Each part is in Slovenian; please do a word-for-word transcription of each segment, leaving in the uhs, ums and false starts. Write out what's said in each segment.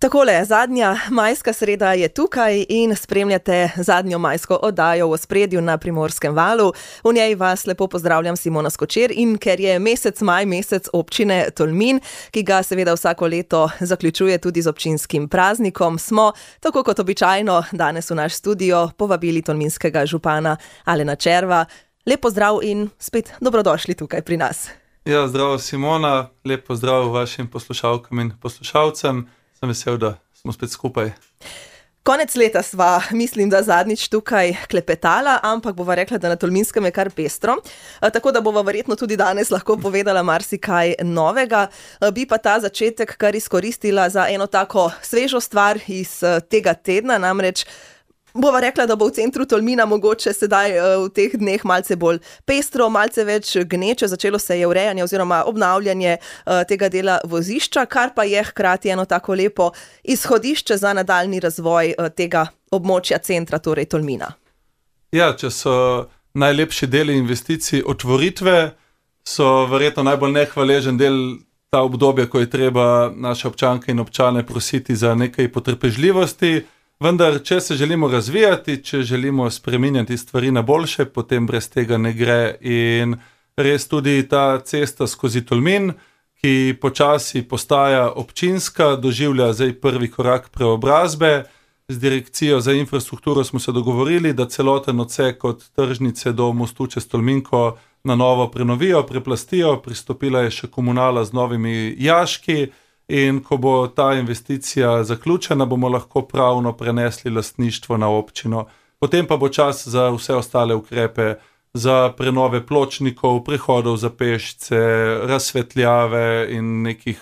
Takole, zadnja majska sreda je tukaj in spremljate zadnjo majsko oddajo v ospredju na Primorskem valu. V njej vas lepo pozdravljam, Simona Skočer, in ker je mesec maj mesec občine Tolmin, ki ga seveda vsako leto zaključuje tudi z občinskim praznikom, smo, tako kot običajno, danes v naš studio povabili tolminskega župana Alena Červa. Lep pozdrav in spet dobrodošli tukaj pri nas. Ja, zdravo Simona, lep pozdrav vašim poslušalkam in poslušalcem. Sem vesel, da smo spet skupaj. Konec leta sva, mislim, da zadnjič tukaj klepetala, ampak bova rekla, da na Tolminskem je kar pestro, tako da bova verjetno tudi danes lahko povedala marsikaj novega. Bi pa ta začetek kar izkoristila za eno tako svežo stvar iz tega tedna, namreč bova rekla, da bo v centru Tolmina mogoče sedaj v teh dneh malce bolj pestro, malce več gneče, začelo se je urejanje oziroma obnavljanje tega dela vozišča, kar pa je hkrati eno tako lepo izhodišče za nadaljni razvoj tega območja centra, torej Tolmina. Ja, če so najlepši deli investicij otvoritve, so verjetno najbolj nehvaležen del ta obdobje, ko je treba naše občanke in občane prositi za nekaj potrpežljivosti. Vendar, če se želimo razvijati, če želimo spreminjati stvari na boljše, potem brez tega ne gre. In res tudi ta cesta skozi Tolmin, ki počasi postaja občinska, doživlja zdaj prvi korak preobrazbe. Z direkcijo za infrastrukturo smo se dogovorili, da celoten odsek od tržnice do mostu čez Tolminko na novo prenovijo, preplastijo. Pristopila je še komunala z novimi jaški. In ko bo ta investicija zaključena, bomo lahko pravno prenesli lastništvo na občino. Potem pa bo čas za vse ostale ukrepe, za prenove pločnikov, prehodov za pešce, razsvetljave in nekih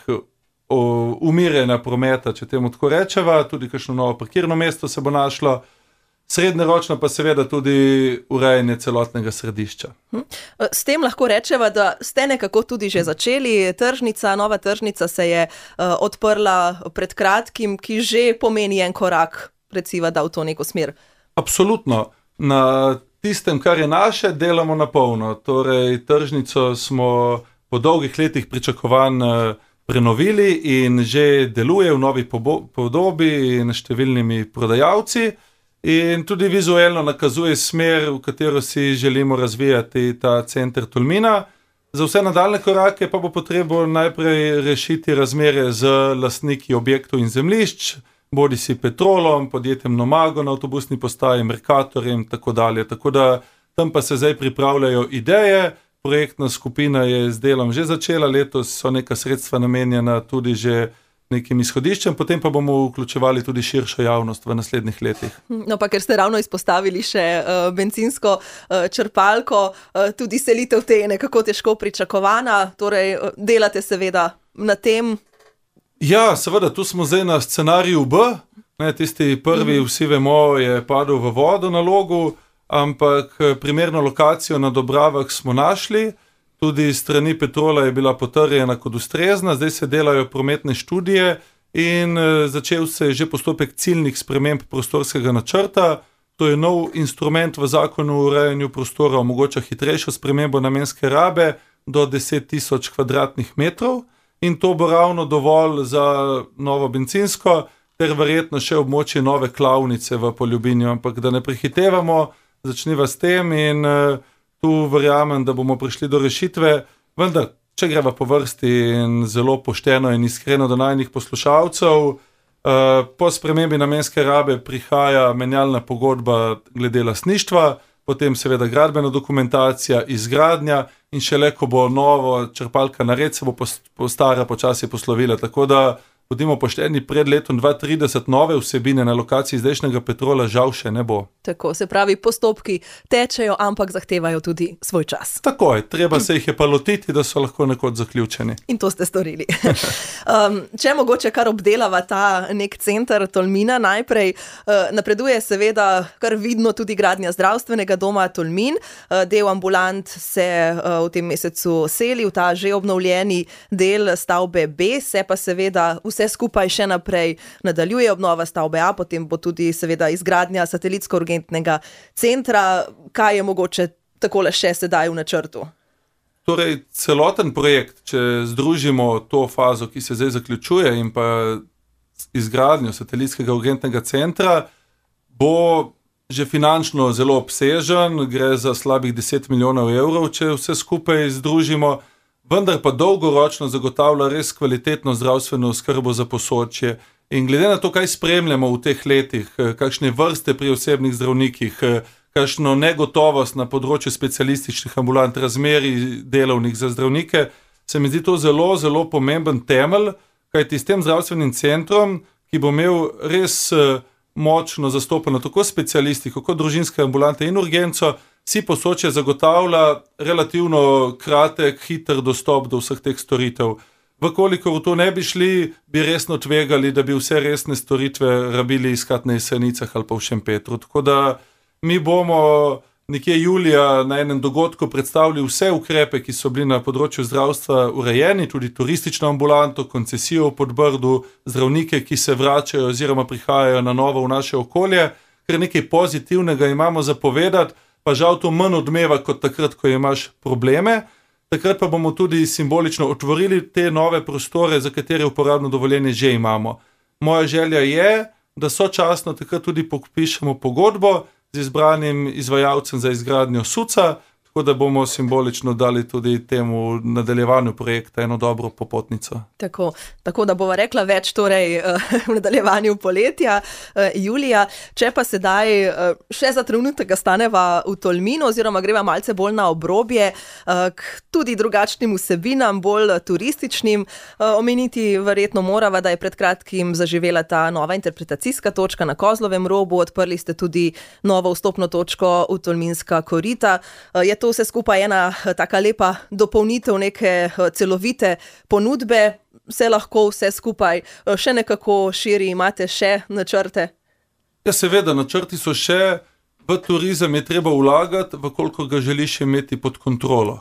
umirjenja prometa, če temu tako rečeva. Tudi kakšno novo parkirno mesto se bo našlo. Srednjeročno pa seveda tudi urejanje celotnega središča. S tem lahko rečeva, da ste nekako tudi že začeli. Tržnica, nova tržnica se je uh, odprla pred kratkim, ki že pomeni en korak, recimo, da v to neko smer. Absolutno. Na tistem, kar je naše, delamo na polno. Torej, tržnico smo po dolgih letih pričakovanj prenovili in že deluje v novi podobi in številnimi prodajalci. In tudi vizualno nakazuje smer, v katero si želimo razvijati ta center Tolmina. Za vse nadaljne korake pa bo potrebno najprej rešiti razmere z lastniki objektov in zemljišč, bodi si Petrolom, podjetjem Nomago na avtobusni postaji, Mercatorjem in tako dalje. Tako da tam pa se zdaj pripravljajo ideje. Projektna skupina je z delom že začela, letos so neka sredstva namenjena tudi že nekim izhodiščem, potem pa bomo vključevali tudi širšo javnost v naslednjih letih. No pa ker ste ravno izpostavili še uh, bencinsko uh, črpalko, uh, tudi selitev te je nekako težko pričakovana, torej uh, delate seveda na tem? Ja, seveda, tu smo zdaj na scenariju B, ne, tisti prvi, mm. vsi vemo, je padel v vodo na Logu, ampak primerno lokacijo na Dobravah smo našli. Tudi strani Petrola je bila potrjena kot ustrezna, zdaj se delajo prometne študije in začel se je že postopek ciljnih sprememb prostorskega načrta. To je nov instrument v zakonu o urejanju prostora, omogoča hitrejšo spremembo namenske rabe do deset tisoč kvadratnih metrov in to bo ravno dovolj za novo bencinsko ter verjetno še območje nove klavnice v Poljubinju, ampak da ne prehitevamo, začniva s tem in tu verjamem, da bomo prišli do rešitve, vendar, če greva po vrsti in zelo pošteno in iskreno do najnih poslušalcev, po spremembi namenske rabe prihaja menjalna pogodba glede lastništva, potem seveda gradbena dokumentacija, izgradnja in šele, ko bo novo črpalka nared, se bo po stara počasi poslovila, tako da bodimo pošteni, pred letom dva tisoč trideset nove vsebine na lokaciji zdajšnjega Petrola žal še ne bo. Tako, se pravi, postopki tečejo, ampak zahtevajo tudi svoj čas. Tako je, treba se jih je pa lotiti, da so lahko nekoč zaključeni. In to ste storili. um, če mogoče kar obdelava ta nek center Tolmina najprej, uh, napreduje seveda kar vidno tudi gradnja zdravstvenega doma Tolmin. Uh, del ambulant se uh, v tem mesecu seli v ta že obnovljeni del stavbe B, se pa seveda vse skupaj še naprej nadaljuje, obnova stavbe A, potem bo tudi seveda izgradnja satelitsko-urgentnega centra. Kaj je mogoče takole še sedaj v načrtu? Torej, celoten projekt, če združimo to fazo, ki se zdaj zaključuje in pa izgradnjo satelitskega urgentnega centra bo že finančno zelo obsežen, gre za slabih deset milijonov evrov, če vse skupaj združimo, vendar pa dolgoročno zagotavlja res kvalitetno zdravstveno oskrbo za Posočje. In glede na to, kaj spremljamo v teh letih, kakšne vrste pri osebnih zdravnikih, kakšno negotovost na področju specialističnih ambulant, razmerij delovnih za zdravnike, se mi zdi to zelo, zelo pomemben temelj, kajti s tem zdravstvenim centrom, ki bo imel res močno zastopano tako specialistiko, kot družinske ambulante in urgenco, si Posočje zagotavlja relativno kratek, hiter dostop do vseh teh storitev. Vkolikor v to ne bi šli, bi resno tvegali, da bi vse resne storitve rabili iskati na Jesenicah ali pa v Šempetru. Tako da mi bomo nekje julija na enem dogodku predstavili vse ukrepe, ki so bili na področju zdravstva urejeni, tudi turistično ambulanto, koncesijo v Podbrdu, zdravnike, ki se vračajo oziroma prihajajo na novo v naše okolje, ker nekaj pozitivnega imamo za povedati, pa žal to manj odmeva kot takrat, ko imaš probleme. Takrat pa bomo tudi simbolično otvorili te nove prostore, za katere uporabno dovoljenje že imamo. Moja želja je, da sočasno takrat tudi podpišemo pogodbo z izbranim izvajalcem za izgradnjo SUC-a, tako da bomo simbolično dali tudi temu nadaljevanju projekta eno dobro popotnico. Tako, tako da bova rekla več torej v nadaljevanju poletja, julija. Če pa sedaj še za trenutek staneva v Tolminu oziroma greva malce bolj na obrobje, k tudi drugačnim vsebinam, bolj turističnim. Omeniti verjetno morava, da je pred kratkim zaživela ta nova interpretacijska točka na Kozlovem robu, odprli ste tudi novo vstopno točko v Tolminska korita. Je to vse skupaj ena taka lepa dopolnitev neke celovite ponudbe, se lahko vse skupaj še nekako širi, imate še načrte? Ja, seveda, načrti so še, v turizem je treba vlagati, vkolikor ga želiš imeti pod kontrolo.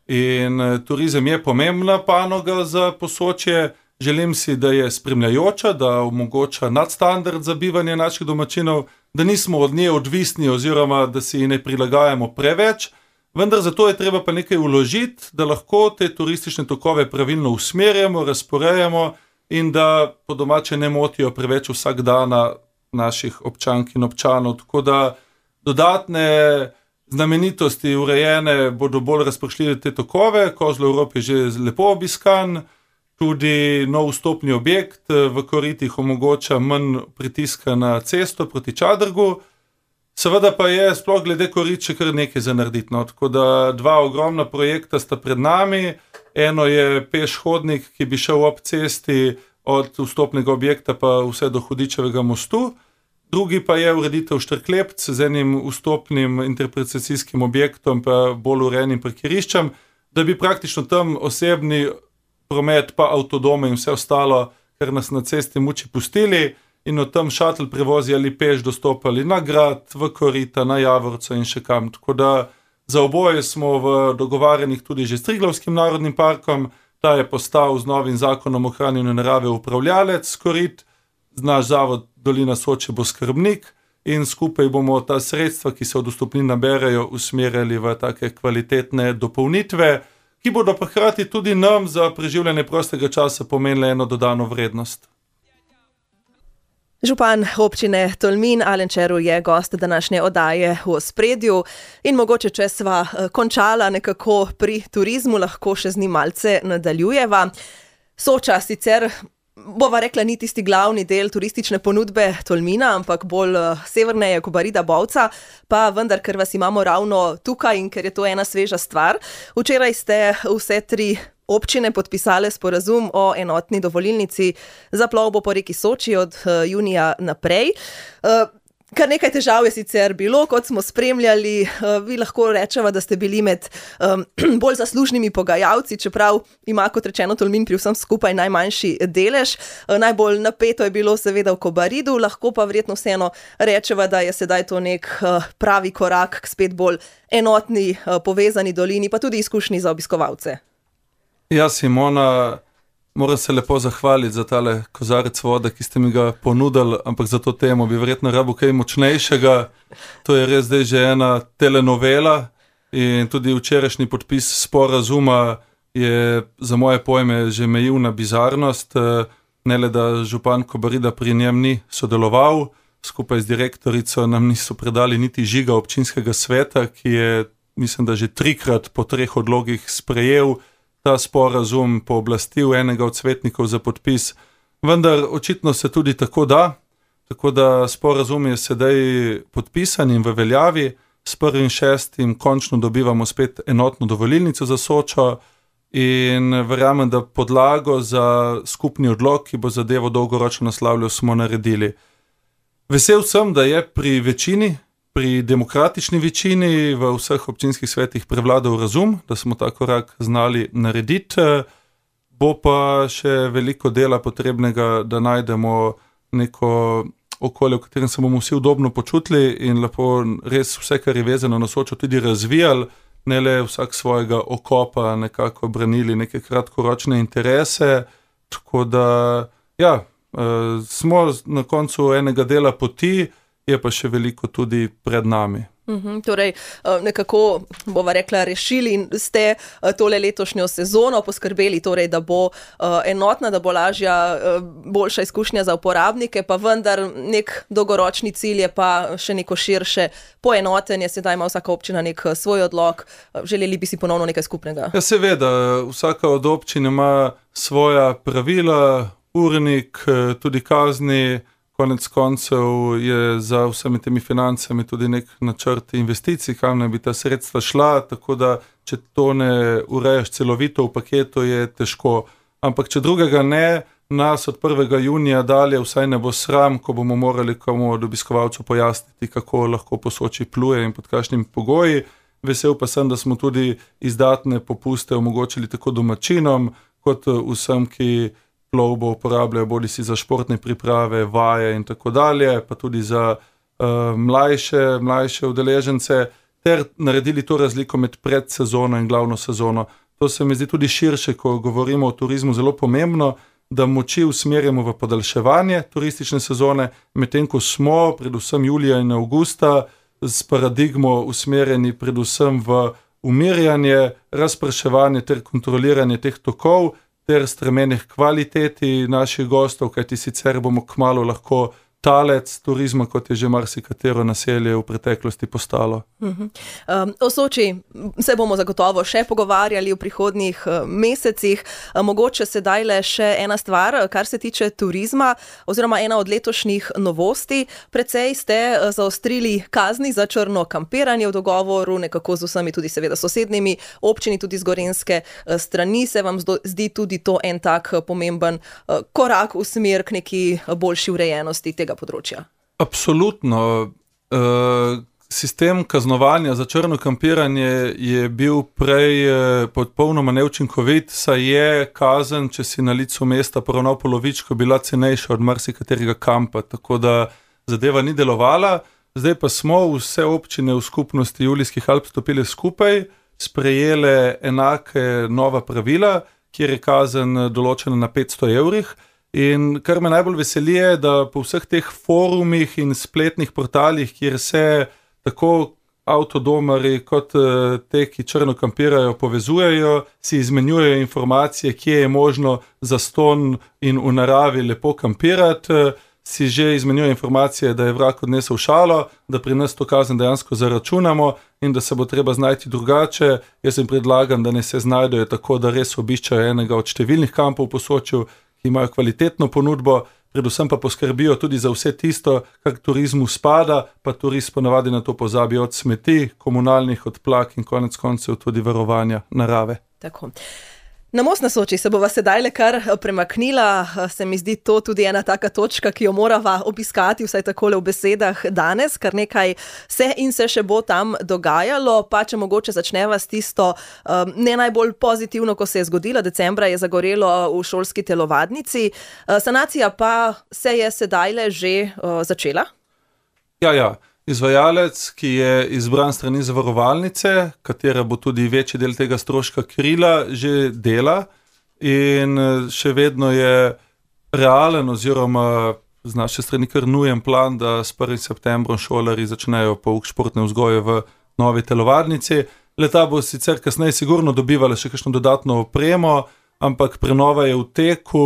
In turizem je pomembna panoga za Posočje, želim si, da je spremljajoča, da omogoča nadstandard za bivanje naših domačinov, da nismo od nje odvisni oziroma da si ne prilagajamo preveč, vendar zato je treba pa nekaj vložiti, da lahko te turistične tokove pravilno usmerjamo, razporejamo in da po domače ne motijo preveč vsak dana naših občank in občanov. Tako da dodatne znamenitosti urejene bodo bolj razpršljive te tokove, Kozlov rob je že lepo obiskan, tudi nov vstopni objekt v koritih omogoča manj pritiska na cesto proti Čadrgu. Seveda pa je sploh glede korit še kar nekaj za narediti. No. Tako da dva ogromna projekta sta pred nami. Eno je peš hodnik, ki bi šel ob cesti od vstopnega objekta pa vse do Hudičevega mostu. Drugi pa je ureditev Štrklepc z enim vstopnim interpretacijskim objektom pa bolj urejenim parkiriščem, da bi praktično tam osebni promet pa avtodome in vse ostalo, kar nas na cesti muči, pustili in od tam šatl prevozi ali peš dostopali na grad, v korita, na Javorco in še kam. Tako da za oboje smo v dogovarjanih tudi že s Triglavskim narodnim parkom, ta je postal z novim zakonom o ohranjanju narave upravljalec korit, naš zavod Dolina Soče bo skrbnik in skupaj bomo ta sredstva, ki se od vstopnin naberajo, usmerjali v take kvalitetne dopolnitve, ki bodo pa hkrati tudi nam za preživljanje prostega časa pomenile eno dodano vrednost. Župan občine Tolmin Alen Čerulj je gost današnje oddaje v ospredju in mogoče, če sva končala nekako pri turizmu, lahko še z njim malce nadaljujeva. Soča sicer, bova rekla, ni tisti glavni del turistične ponudbe Tolmina, ampak bolj severneje Kobarida Bovca, pa vendar, ker vas imamo ravno tukaj in ker je to ena sveža stvar. Včeraj ste vse tri občine podpisale sporazum o enotni dovolilnici za plovbo po reki Soči od junija naprej. Kar nekaj težav je sicer bilo, kot smo spremljali, vi lahko rečeva, da ste bili med um, bolj zaslužnimi pogajalci, čeprav ima, kot rečeno, Tolmin pri vsem skupaj najmanjši delež. Najbolj napeto je bilo seveda v Kobaridu, lahko pa verjetno vseeno rečeva, da je sedaj to nek pravi korak k spet bolj enotni, povezani dolini, pa tudi izkušnji za obiskovalce. Ja, Simona, moram se lepo zahvaliti za tale kozarec vode, ki ste mi ga ponudili, ampak za to temo bi verjetno rabil kaj močnejšega. To je res zdaj že ena telenovela in tudi včerajšnji podpis sporazuma je za moje pojme že mejil na bizarnost. ne le da župan Kobarida pri njem ni sodeloval, skupaj z direktorico nam niso predali niti žiga občinskega sveta, ki je, mislim, da že trikrat po treh odlogih sprejel ta sporazum, pooblastil enega od svetnikov za podpis, vendar očitno se tudi tako da, tako da sporazum je sedaj podpisan in v veljavi. S prvim šestim končno dobivamo spet enotno dovolilnico za Sočo in verjamem, da podlago za skupni odlok, ki bo zadevo dolgoročno naslavljal, smo naredili. Vesel sem, da je pri večini, pri demokratični večini v vseh občinskih svetih prevladal razum, da smo ta korak znali narediti. Bo pa še veliko dela potrebnega, da najdemo neko okolje, v katerem se bomo vsi udobno počutili in lepo res vse, kar je vezano na Sočo, tudi razvijali, ne le vsak svojega okopa nekako branili neke kratkoročne interese. Tako da, ja, smo na koncu enega dela poti, je pa še veliko tudi pred nami. Uhum, torej, nekako bova rekla, rešili ste tole letošnjo sezono, poskrbeli torej, da bo enotna, da bo lažja, boljša izkušnja za uporabnike, pa vendar nek dolgoročni cilj je pa še neko širše poenotenje, sedaj ima vsaka občina nek svoj odlok, želeli bi si ponovno nekaj skupnega. Ja, seveda, vsaka od občin ima svoja pravila, urnik, tudi kazni. Konec koncev je za vsemi temi financami tudi nek načrt investicij, kam naj bi ta sredstva šla, tako da če to ne urejaš celovito v paketu, je težko. Ampak če drugega ne, nas od prvega junija dalje vsaj ne bo sram, ko bomo morali komu od obiskovalcev pojasniti, kako lahko po Soči pluje in pod kakšnimi pogoji. Vesel pa sem, da smo tudi izdatne popuste omogočili tako domačinom, kot vsem, ki plovbo uporabljajo bodi si za športne priprave, vaje in tako dalje, pa tudi za uh, mlajše, mlajše udeležence, ter naredili to razliko med predsezono in glavno sezono. To se mi zdi tudi širše, ko govorimo o turizmu, zelo pomembno, da moči usmerjamo v podaljševanje turistične sezone, medtem ko smo predvsem julija in avgusta s paradigmo usmerjeni predvsem v umirjanje, razpraševanje ter kontroliranje teh tokov, ter stremene k kvaliteti naših gostov, kajti sicer bomo kmalu lahko talec turizma, kot je že marsikatero naselje v preteklosti postalo. Uh-huh. Um, o Soči se bomo zagotovo še pogovarjali v prihodnjih uh, mesecih. Uh, mogoče sedaj le še ena stvar, kar se tiče turizma, oziroma ena od letošnjih novosti. Precej ste uh, zaostrili kazni za črno kampiranje v dogovoru, nekako z vsemi tudi seveda sosednjimi občini, tudi z gorenjske uh, strani. Se vam zdo, zdi tudi to en tak uh, pomemben uh, korak v smer k neki uh, boljši urejenosti tega področja? Absolutno. Sistem kaznovanja za črno kampiranje je bil prej popolnoma neučinkovit, saj je kazen, če si na licu mesta poravnal polovičko, bila cenejša od marsikaterega kampa, tako da zadeva ni delovala. Zdaj pa smo vse občine v skupnosti Julijskih Alp stopile skupaj, sprejele enake nova pravila, kjer je kazen določena na petsto evrih. In kar me najbolj veseli je, da po vseh teh forumih in spletnih portalih, kjer se tako avtodomari kot te, ki črno kampirajo, povezujejo, si izmenjujejo informacije, kje je možno zastonj in v naravi lepo kampirati, si že izmenjujejo informacije, da je vrag odnesel šalo, da pri nas to kazen dejansko zaračunamo in da se bo treba znajti drugače. Jaz jim predlagam, da ne se znajdejo tako, da res obiščajo enega od številnih kampov po Soču, ki imajo kvalitetno ponudbo, predvsem pa poskrbijo tudi za vse tisto, kar turizmu spada, pa turist ponavadi na to pozabi, od smeti, komunalnih odplak in konec koncev tudi varovanja narave. Tako. Na Most na Soči se bova sedaj le kar premaknila, se mi zdi to tudi ena taka točka, ki jo morava obiskati, vsaj takole v besedah danes, kar nekaj se in se še bo tam dogajalo, pa če mogoče začneva s tisto um, ne najbolj pozitivno, ko se je zgodilo, decembra je zagorelo v šolski telovadnici, sanacija pa se je sedaj le že uh, začela? Ja, ja. Izvajalec, ki je izbran strani zavarovalnice, katera bo tudi večji del tega stroška krila, že dela in še vedno je realen oziroma z naše strani kar nujen plan, da s prvim septembrom šolarji začnejo pouk športne vzgoje v novi telovadnici. Leta bo sicer kasneje sigurno dobivala še kakšno dodatno opremo, ampak prenova je v teku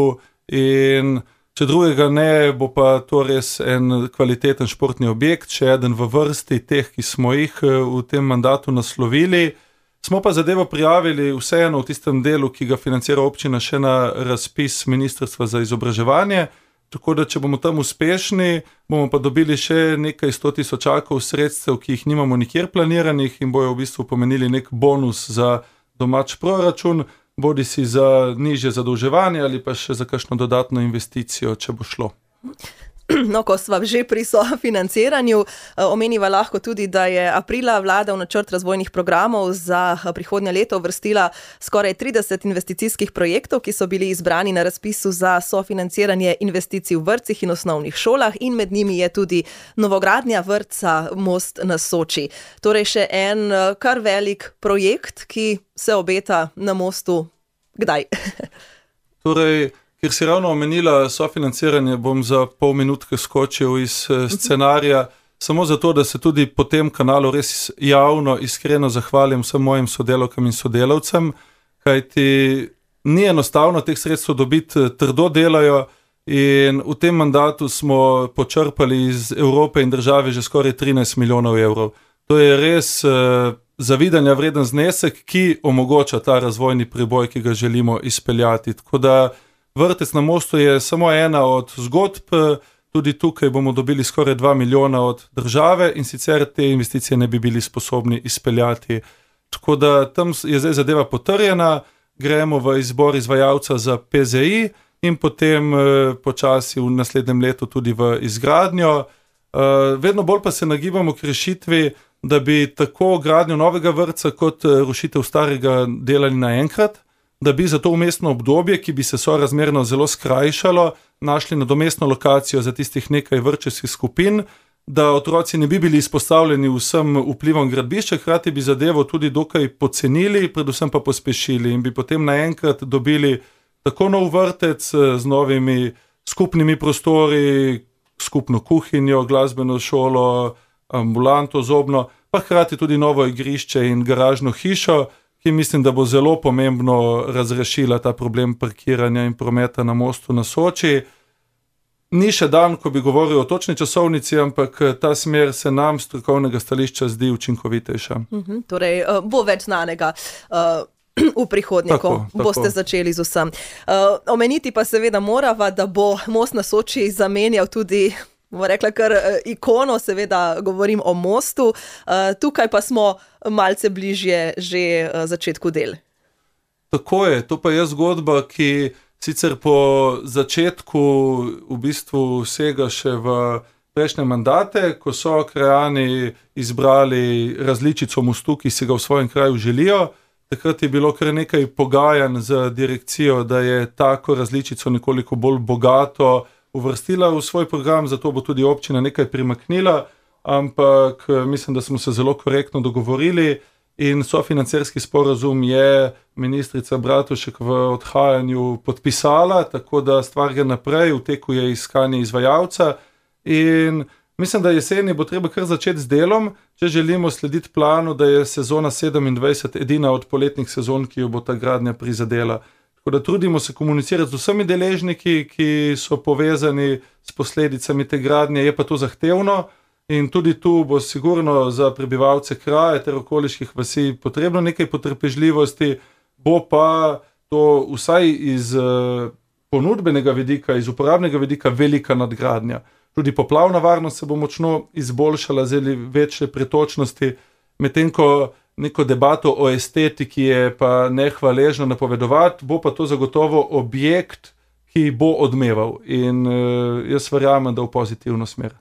in če drugega ne, bo pa to res en kvaliteten športni objekt, še eden v vrsti teh, ki smo jih v tem mandatu naslovili. Smo pa zadevo prijavili vseeno v tistem delu, ki ga financira občina, še na razpis Ministrstva za izobraževanje, tako da če bomo tam uspešni, bomo pa dobili še nekaj sto tisočakov sredstev, ki jih nimamo nikjer planiranih in bojo v bistvu pomenili nek bonus za domač proračun, bodi si za nižje zadolževanje ali pa še za kakšno dodatno investicijo, če bo šlo. No, ko sva že pri sofinanciranju, omeniva lahko tudi, da je aprila vlada v načrt razvojnih programov za prihodnje leto uvrstila skoraj trideset investicijskih projektov, ki so bili izbrani na razpisu za sofinanciranje investicij v vrtcih in osnovnih šolah, in med njimi je tudi novogradnja vrtca Most na Soči. Torej še en kar velik projekt, ki se obeta na Mostu. Kdaj? Torej, ker si ravno omenila sofinanciranje, bom za pol minutke skočil iz scenarija, samo zato, da se tudi po tem kanalu res javno, iskreno zahvalim vsem mojim sodelavkam in sodelavcem, kajti ni enostavno teh sredstev dobiti, trdo delajo in v tem mandatu smo počrpali iz Evrope in države že skoraj trinajst milijonov evrov. To je res uh, zavidanja vreden znesek, ki omogoča ta razvojni preboj, ki ga želimo izpeljati. Tako da Vrtec na Mostu je samo ena od zgodb, tudi tukaj bomo dobili skoraj dva milijona od države in sicer te investicije ne bi bili sposobni izpeljati. Tako da tam je zdaj zadeva potrjena, gremo v izbor izvajalca za P Z I in potem eh, počasi v naslednjem letu tudi v izgradnjo. Eh, vedno bolj pa se nagibamo k rešitvi, da bi tako gradnjo novega vrtca kot rušitev starega delali naenkrat, da bi za to umestno obdobje, ki bi se sorazmerno zelo skrajšalo, našli nadomestno lokacijo za tistih nekaj vrtčevskih skupin, da otroci ne bi bili izpostavljeni vsem vplivom gradbišča, hkrati bi zadevo tudi dokaj pocenili, predvsem pa pospešili in bi potem naenkrat dobili tako nov vrtec z novimi skupnimi prostori, skupno kuhinjo, glasbeno šolo, ambulanto, zobno, pa hkrati tudi novo igrišče in garažno hišo, ki mislim, da bo zelo pomembno razrešila ta problem parkiranja in prometa na Mostu na Soči. Ni še dan, ko bi govoril o točni časovnici, ampak ta smer se nam strokovnega stališča zdi učinkovitejša. Uh-huh, torej, bo več znanega uh, v prihodnje, tako, ko boste tako. začeli z vsem. Uh, omeniti pa seveda morava, da bo Most na Soči zamenjal tudi, bomo rekla, kar ikono, seveda govorim o mostu. Uh, tukaj pa smo malce bližje že uh, začetku del. Tako je, to pa je zgodba, ki sicer po začetku v bistvu vsega še v prejšnje mandate, ko so krajani izbrali različico mostu, ki si ga v svojem kraju želijo. Takrat je bilo kar nekaj pogajanj z direkcijo, da je tako različico nekoliko bolj bogato uvrstila v svoj program, zato bo tudi občina nekaj primaknila, ampak mislim, da smo se zelo korektno dogovorili in sofinancerski sporazum je ministrica Bratušek v odhajanju podpisala, tako da stvar gre naprej, v teku je iskanje izvajalca in mislim, da jeseni bo treba kar začeti z delom, če želimo slediti planu, da je sezona sedemindvajset edina od poletnih sezon, ki jo bo ta gradnja prizadela. Tako da trudimo se komunicirati z vsemi deležniki, ki so povezani s posledicami te gradnje, je pa to zahtevno in tudi tu bo sigurno za prebivalce kraja ter okoliških vasi potrebno nekaj potrpežljivosti, bo pa to vsaj iz ponudbenega vidika, iz uporabnega vidika velika nadgradnja. Tudi poplavna varnost se bo močno izboljšala, zeli večje pretočnosti, medtem ko neko debato o estetiki je pa nehvaležno napovedovati, bo pa to zagotovo objekt, ki bo odmeval in uh, jaz verjamem, da v pozitivno smer.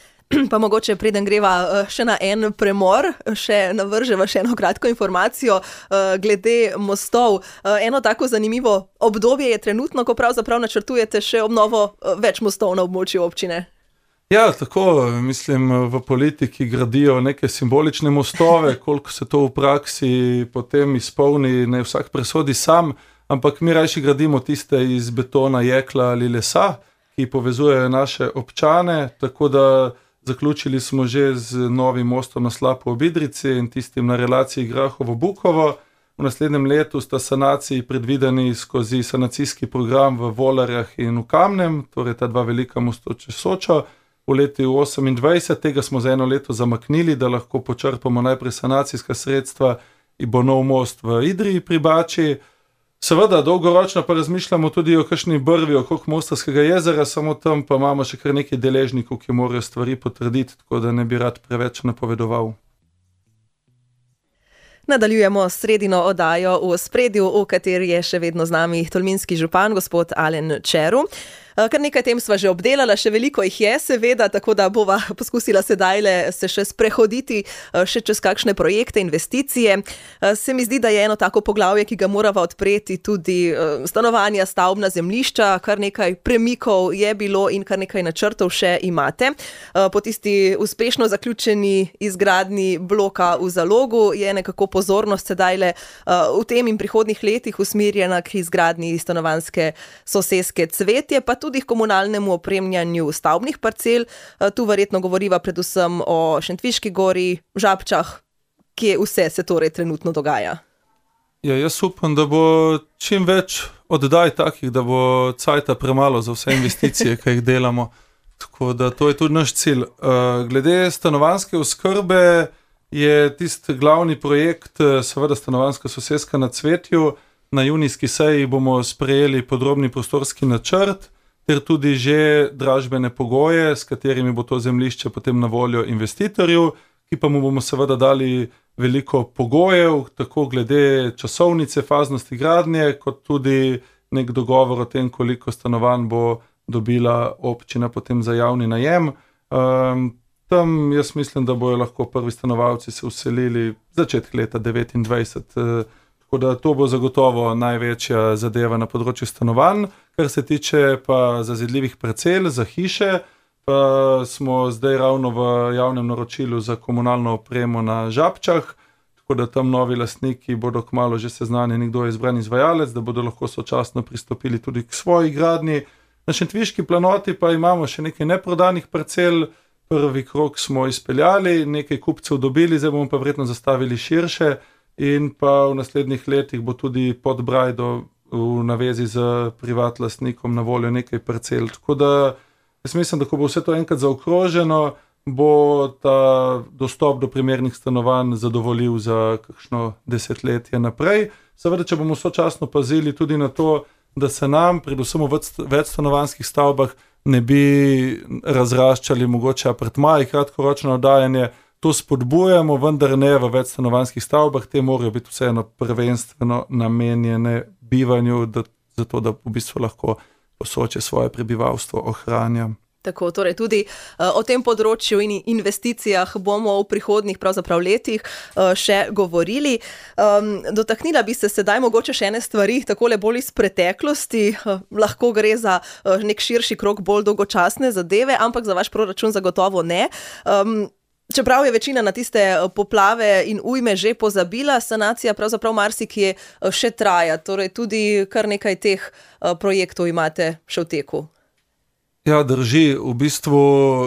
Pa mogoče preden greva še na en premor, še navrževa še eno kratko informacijo uh, glede mostov. Uh, eno tako zanimivo obdobje je trenutno, ko pravzaprav načrtujete še obnovo uh, več mostov na območju občine. Ja, tako, mislim, v politiki gradijo neke simbolične mostove, koliko se to v praksi potem izpolni, ne vsak presodi sam, ampak mi rajši gradimo tiste iz betona, jekla ali lesa, ki povezujejo naše občane, tako da zaključili smo že z novim mostom na Slapu ob Idrici in tistim na relaciji Grahovo-Bukovo. V naslednjem letu sta sanaciji predvideni skozi sanacijski program v Volarjah in v Kamnem, torej ta dva velika mostu čez Sočo. V letu osemindvajset, tega smo za eno leto zamaknili, da lahko počrpamo najprej sanacijska sredstva in bo nov most v Idriji pri Bači. Seveda, dolgoročno pa razmišljamo tudi o kakšni brvi okrog Mostarskega jezera, samo tam pa imamo še kar nekaj deležnikov, ki morajo stvari potrditi, tako da ne bi rad preveč napovedoval. Nadaljujemo sredino oddajo v Ospredju, v kateri je še vedno z nami tolminski župan, gospod Alen Čeru. Kar nekaj tem sva že obdelala, še veliko jih je seveda, tako da bova poskusila sedajle se še sprehoditi še čez kakšne projekte, investicije. Se mi zdi, da je eno tako poglavje, ki ga morava odpreti, tudi stanovanja, stavbna zemljišča, kar nekaj premikov je bilo in kar nekaj načrtov še imate. Po tisti uspešno zaključeni izgradnji bloka v Zalogu je nekako pozornost sedajle v tem in prihodnjih letih usmerjena k izgradnji stanovanjske soseske Cvetje, pa tudi k komunalnemu opremljanju stavbnih parcel. Tu verjetno govoriva predvsem o Šentviški gori, Žabčah, kje vse se torej trenutno dogaja. Ja, jaz upam, da bo čim več oddaj takih, da bo cajta premalo za vse investicije, ki jih delamo. Tako da to je tudi naš cilj. Glede stanovanjske oskrbe je tisti glavni projekt, seveda stanovanjska soseska na Cvetju. Na junijski seji bomo sprejeli podrobni prostorski načrt, ter tudi že dražbene pogoje, s katerimi bo to zemljišče potem na voljo investitorju, ki pa mu bomo seveda dali veliko pogojev, tako glede časovnice, faznosti gradnje, kot tudi nek dogovor o tem, koliko stanovanj bo dobila občina potem za javni najem. Um, tam jaz mislim, da bojo lahko prvi stanovalci se vselili začetek leta devetindvajset. Tako da to bo zagotovo največja zadeva na področju stanovanj. Kar se tiče pa zazidljivih parcel za hiše, pa smo zdaj ravno v javnem naročilu za komunalno opremo na Žabčah, tako da tam novi lastniki bodo kmalu že seznanjeni, kdo je izbran izvajalec, da bodo lahko sočasno pristopili tudi k svoji gradnji. Na Šentviški planoti pa imamo še nekaj neprodanih parcel. Prvi krog smo izpeljali, nekaj kupcev dobili, zdaj bomo pa verjetno zastavili širše. In pa v naslednjih letih bo tudi pod Brajdo v navezi z privat lastnikom na voljo nekaj parcel. Tako da jaz mislim, da ko bo vse to enkrat zaokroženo, bo ta dostop do primernih stanovanj zadovoljiv za kakšno desetletje naprej. Seveda, če bomo sočasno pazili tudi na to, da se nam, predvsem v več stanovanjskih stavbah, ne bi razraščali mogoče apartmaji, kratkoročno oddajanje. To spodbujamo, vendar ne v več stanovanjskih stavbah, te morajo biti vseeno prvenstveno namenjene bivanju, da, zato da v bistvu lahko Posočje svoje prebivalstvo ohranja. Tako, torej tudi uh, o tem področju in investicijah bomo v prihodnjih pravzaprav letih uh, še govorili. Um, dotaknila bi se sedaj mogoče še ene stvari, takole bolj iz preteklosti. Uh, lahko gre za uh, nek širši krog bolj dolgočasne zadeve, ampak za vaš proračun zagotovo ne. Um, Čeprav je večina na tiste poplave in ujme že pozabila, sanacija pravzaprav marsikje še traja. Torej tudi kar nekaj teh projektov imate še v teku. Ja, drži. V bistvu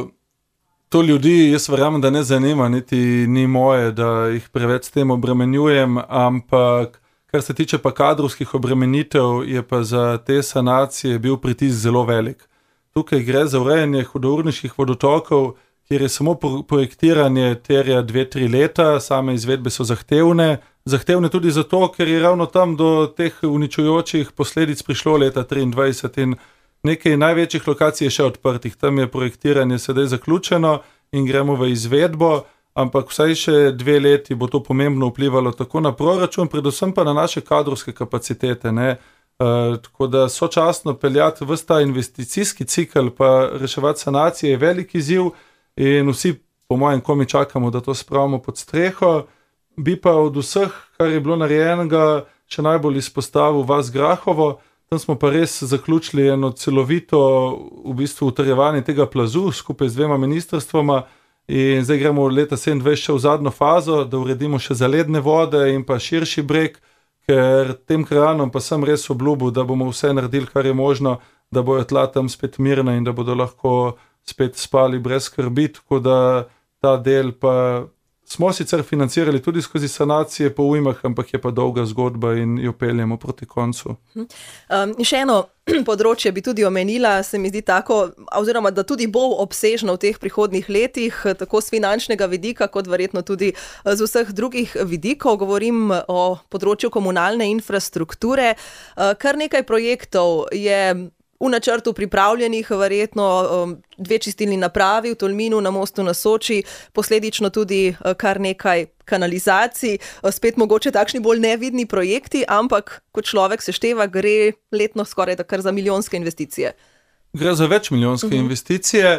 to ljudi, jaz verjamem, da ne zanima, niti ni moje, da jih preveč s tem obremenjujem, ampak kar se tiče pa kadrovskih obremenitev, je pa za te sanacije bil pritisk zelo velik. Tukaj gre za urejanje hudourniških vodotokov, kjer je samo projektiranje terja dve, tri leta, same izvedbe so zahtevne. Zahtevne tudi zato, ker je ravno tam do teh uničujočih posledic prišlo leta triindvajset in nekaj največjih lokacij je še odprtih. Tam je projektiranje sedaj zaključeno in gremo v izvedbo, ampak vsaj še dve leti bo to pomembno vplivalo tako na proračun, predvsem pa na naše kadrovske kapacitete, ne. Uh, tako da sočasno peljati ves ta investicijski cikel pa reševati sanacije je velik izziv. In vsi, po mojem, komi čakamo, da to spravimo pod streho. Bi pa od vseh, kar je bilo narejenega, še najbolj izpostavil vas Grahovo. Tam smo pa res zaključili eno celovito v bistvu utrjevanje tega plazu skupaj z dvema ministrstvoma in zdaj gremo leta sedemindvajset še v zadnjo fazo, da uredimo še zaledne vode in pa širši breg, ker tem krajanom pa sem res obljubil, da bomo vse naredili, kar je možno, da bojo tla tam spet mirna in da bodo lahko spet spali brez skrbi, tako da ta del pa smo sicer financirali tudi skozi sanacije po ujmah, ampak je pa dolga zgodba in jo peljemo proti koncu. Um, še eno področje bi tudi omenila, se mi zdi tako, oziroma da tudi bo obsežno v teh prihodnjih letih, tako z finančnega vidika, kot verjetno tudi z vseh drugih vidikov. Govorim o področju komunalne infrastrukture. Kar nekaj projektov je v načrtu pripravljenih, verjetno dve čistilni napravi v Tolminu, na mostu na Soči, posledično tudi kar nekaj kanalizacij, spet mogoče takšni bolj nevidni projekti, ampak ko človek sešteva, gre letno skoraj da kar za milijonske investicije. Gre za več milijonske uh-huh. investicije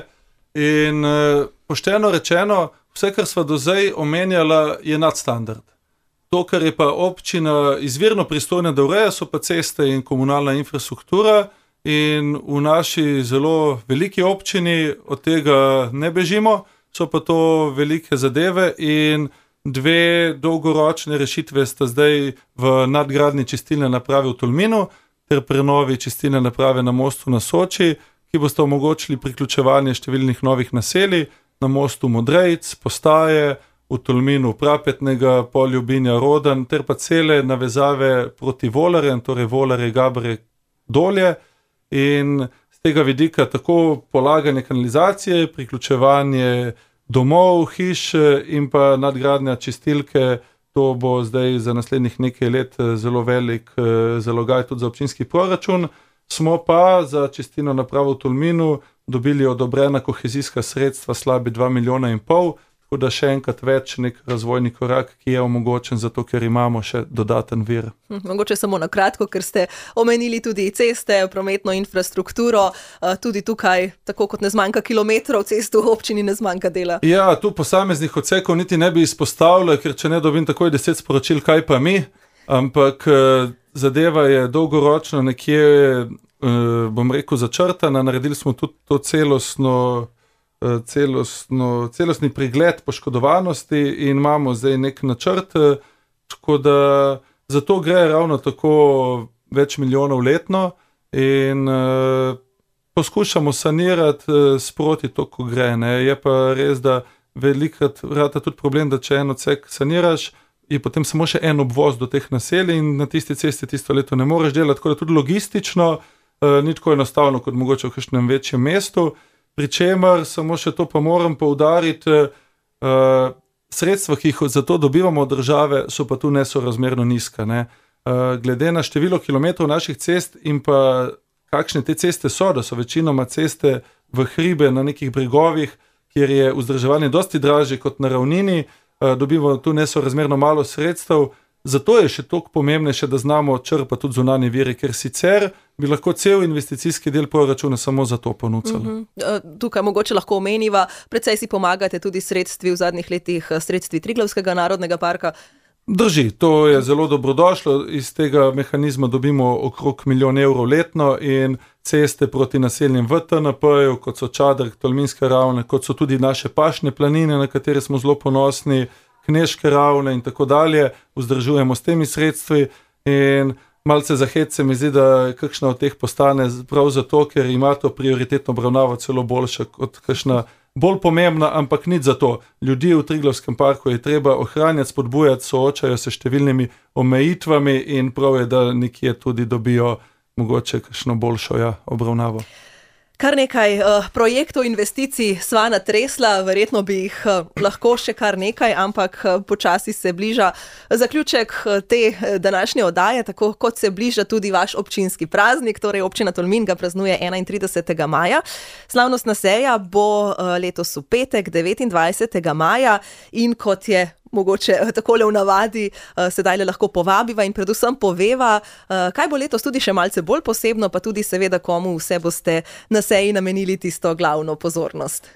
in pošteno rečeno, vse, kar sva do zdaj omenjala, je nadstandard. To, kar je pa občina izvirno pristojna, da ureja, so pa ceste in komunalna infrastruktura. In v naši zelo veliki občini od tega ne bežimo, so pa to velike zadeve in dve dolgoročne rešitve sta zdaj v nadgradnji čistilne naprave v Tolminu ter prenovi čistilne naprave na mostu na Soči, ki bosta omogočili priključevanje številnih novih naselij, na mostu Modrejc, Postaje, v Tolminu Prapetnega, Poljubinja, Rodan, ter pa cele navezave proti Volarjem, torej Volarje, Gabre, Dolje. In z tega vidika tako polaganje kanalizacije, priključevanje domov, hiš in pa nadgradnja čistilke, to bo zdaj za naslednjih nekaj let zelo velik zalogaj tudi za občinski proračun. Smo pa za čistilno napravo v Tolminu dobili odobrena kohezijska sredstva slabi dva milijona in pol, tako da še enkrat več nek razvojni korak, ki je omogočen zato, ker imamo še dodaten vir. Mogoče samo na kratko, ker ste omenili tudi ceste, prometno infrastrukturo, tudi tukaj, tako kot ne zmanjka kilometrov cest v občini, ne zmanjka dela. Ja, tu posameznih odsekov niti ne bi izpostavljal, ker če ne dobim takoj deset sporočil, kaj pa mi, ampak zadeva je dolgoročno nekje, bom rekel, začrtana, naredili smo tudi to celostno Celostno, celostni pregled poškodovanosti in imamo zdaj nek načrt, tako da zato gre ravno tako več milijonov letno in uh, poskušamo sanirati uh, sproti to, ko gre. Ne. Je pa res, da velikrat vrata tudi problem, da če en odsek saniraš, je potem samo še en obvoz do teh naselij in na tisti cesti tisto leto ne moreš delati, tako da tudi logistično uh, ni tako enostavno kot mogoče v kakšnem večjem mestu. Pričemer, samo še to pa moram poudariti, uh, sredstva, ki jih za to dobivamo od države, so pa tu nesorazmerno nizka. Ne? Uh, glede na število kilometrov naših cest in pa kakšne te ceste so, da so večinoma ceste v hribe na nekih bregovih, kjer je vzdrževanje dosti dražje kot na ravnini, uh, dobivamo tu nesorazmerno malo sredstev. Zato je še toliko pomembnejše, da znamo črpati tudi zunanje vire, ker sicer bi lahko cel investicijski del proračuna samo za to ponudili. Uh-huh. Tukaj mogoče lahko omeniva, precej si pomagate tudi sredstvi v zadnjih letih, sredstvi Triglavskega narodnega parka. Drži, to je zelo dobrodošlo, iz tega mehanizma dobimo okrog milijon evrov letno in ceste proti naseljem v T N P-ju, kot so Čadrk, Tolminske ravne, kot so tudi naše pašne planine, na katere smo zelo ponosni, Knežke ravne in tako dalje, vzdržujemo s temi sredstvi in malce za hec se mi zdi, da kakšna od teh postane prav zato, ker ima to prioritetno obravnavo celo boljša kot kakšna bolj pomembna, ampak nič za to. Ljudi v Triglavskem parku je treba ohranjati, spodbujati, soočajo se številnimi omejitvami in prav je, da nekje tudi dobijo mogoče kakšno boljšo ja, obravnavo. Kar nekaj uh, projektov, investicij sva natresla, verjetno bi jih uh, lahko še kar nekaj, ampak uh, počasi se bliža zaključek uh, te današnje oddaje, tako kot se bliža tudi vaš občinski praznik, torej občina Tolmin ga praznuje enaintridesetega maja. Slavnostna seja bo uh, letos v petek, devetindvajsetega maja in kot je mogoče takole v navadi, sedaj le lahko povabiva in predvsem poveva, kaj bo letos tudi še malce bolj posebno, pa tudi seveda komu vse boste na seji namenili tisto glavno pozornost.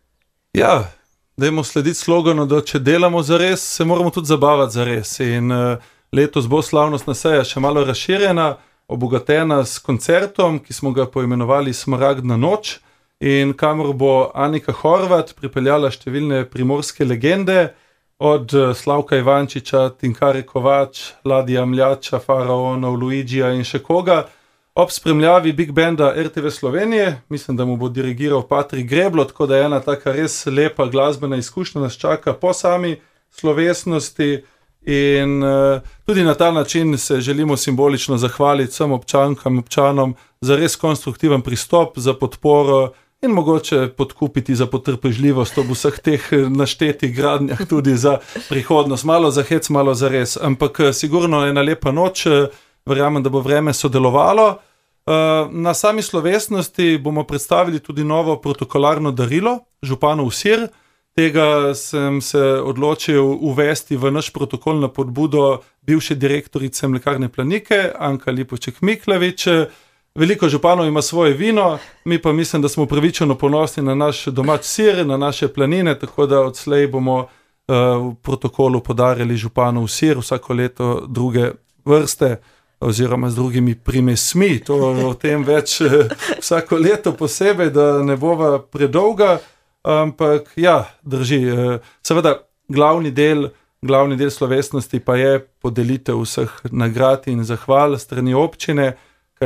Ja, dajmo slediti sloganu, da če delamo zares, se moramo tudi zabavati zares in letos bo slavnostna seja še malo razširjena, obogatena s koncertom, ki smo ga poimenovali Smaragdna noč in kamor bo Anika Horvat pripeljala številne primorske legende, od Slavka Ivančiča, Tinkare Kovač, Ladija Mljača, Faraonov, Luigija in še koga, ob spremljavi Big Banda R T V Slovenije, mislim, da mu bo dirigiral Patrik Greblo, tako da je ena taka res lepa glasbena izkušnja nas čaka po sami slovesnosti in uh, tudi na ta način se želimo simbolično zahvaliti vsem občankam in občanom za res konstruktiven pristop, za podporo in mogoče podkupiti za potrpežljivost ob vseh teh naštetih gradnjah tudi za prihodnost. Malo za hec, malo za res, ampak sigurno je ena lepa noč, verjamem, da bo vreme sodelovalo. Na sami slovesnosti bomo predstavili tudi novo protokolarno darilo županov sir. Tega sem se odločil uvesti v naš protokol na podbudo bivše direktorice Mlekarne Planike, Anka Lipovček-Miklavič. Veliko županov ima svoje vino, mi pa mislim, da smo upravičeno ponosni na naš domač sir, na naše planine, tako da odslej bomo uh, v protokolu podarili županov sir vsako leto druge vrste oziroma z drugimi primesmi. To o tem več uh, vsako leto posebej, da ne bova predolga. Ampak ja, drži. Seveda glavni del, glavni del slovesnosti pa je podelitev vseh nagrad in zahval strani občine,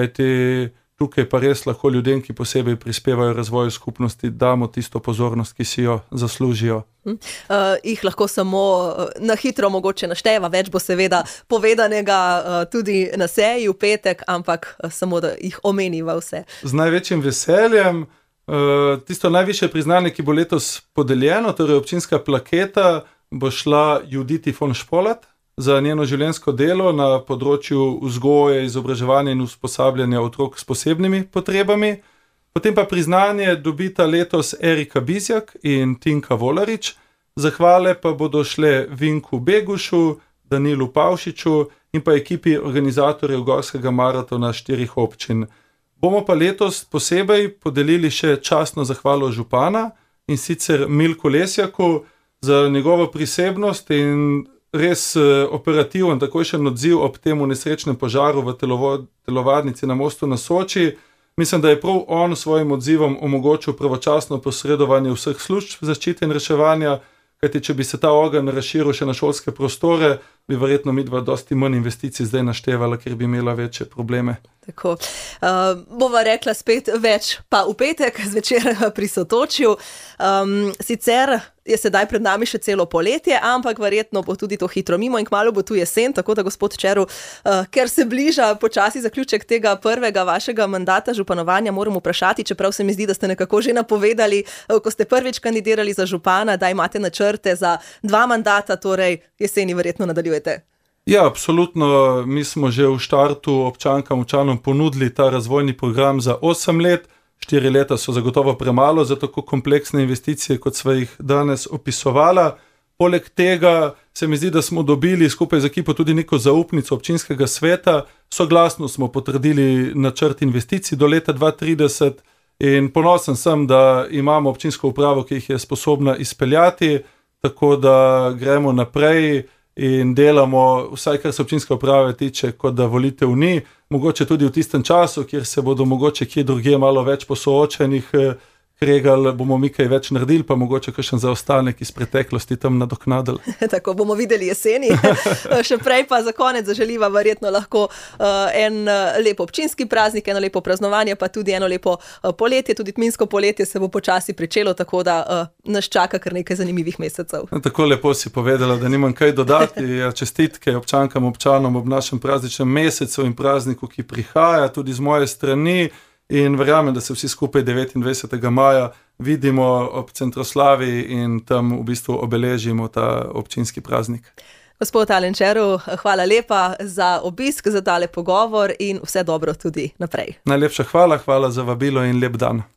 kajti tukaj pa res lahko ljudem, ki posebej prispevajo razvoju skupnosti, damo tisto pozornost, ki si jo zaslužijo. Uh, jih lahko samo na hitro mogoče našteva, več bo seveda povedanega uh, tudi na seji v petek, ampak uh, samo da jih omeniva vse. Z največjim veseljem. Uh, tisto najvišje priznanje, ki bo letos podeljeno, torej občinska plaketa, bo šla Juditi von Špolat za njeno življenjsko delo na področju vzgoje, izobraževanja in usposabljanja otrok s posebnimi potrebami. Potem pa priznanje dobita letos Erika Bizjak in Tinka Volarič. Zahvale pa bodo šle Vinku Begušu, Danilu Pavšiču in pa ekipi organizatorjev Gorskega maratona štirih občin. Bomo pa letos posebej podelili še častno zahvalo župana, in sicer Milku Lesjaku za njegovo prisebnost in res operativen takojšen odziv ob temu nesrečnem požaru v telovadnici na Mostu na Soči. Mislim, da je prav on svojim odzivom omogočil pravočasno posredovanje vseh služb zaščite in reševanja, kajti če bi se ta ogenj razširil še na šolske prostore, bi verjetno midva dosti manj investicij zdaj naštevala, ker bi imela večje probleme. Tako. Uh, bova rekla spet več pa v petek zvečer pri Sotočju. Um, sicer je sedaj pred nami še celo poletje, ampak verjetno bo tudi to hitro mimo in kmalu bo tu jesen, tako da gospod Čeru, uh, ker se bliža počasi zaključek tega prvega vašega mandata županovanja, moram vprašati, čeprav se mi zdi, da ste nekako že napovedali, uh, ko ste prvič kandidirali za župana, da imate načrte za dva mandata, torej jeseni verjetno nadaljujete. Ja, absolutno. Mi smo že v štartu občankam, občanom ponudili ta razvojni program za osem let. Štiri leta so zagotovo premalo za tako kompleksne investicije, kot sva jih danes opisovala. Poleg tega se mi zdi, da smo dobili skupaj z ekipo tudi neko zaupnico občinskega sveta. Soglasno smo potrdili načrt investicij do leta dva tisoč trideset in ponosen sem, da imamo občinsko upravo, ki jih je sposobna izpeljati, tako da gremo naprej in delamo, vsaj kar se občinske uprave tiče, kot da volitev ni. Mogoče tudi v tistem času, kjer se bodo mogoče kje drugje malo več po soočenih kregali, bomo mi kaj več naredili, pa mogoče kakšen zaostanek iz preteklosti tam nadoknadili. Tako bomo videli jeseni. Še prej pa za konec zaželiva verjetno lahko uh, en lep občinski praznik, eno lepo praznovanje, pa tudi eno lepo uh, poletje, tudi tminsko poletje se bo počasi pričelo, tako da uh, nas čaka kar nekaj zanimivih mesecev. Tako lepo si povedala, da nimam kaj dodati. Čestitke občankam, občanom ob našem prazničnem mesecu in prazniku, ki prihaja tudi z moje strani. In verjamem, da se vsi skupaj devetindvajsetega maja vidimo ob Centroslavi in tam v bistvu obeležimo ta občinski praznik. Gospod Alen Čeru, hvala lepa za obisk, za tale pogovor in vse dobro tudi naprej. Najlepša hvala, hvala za vabilo in lep dan.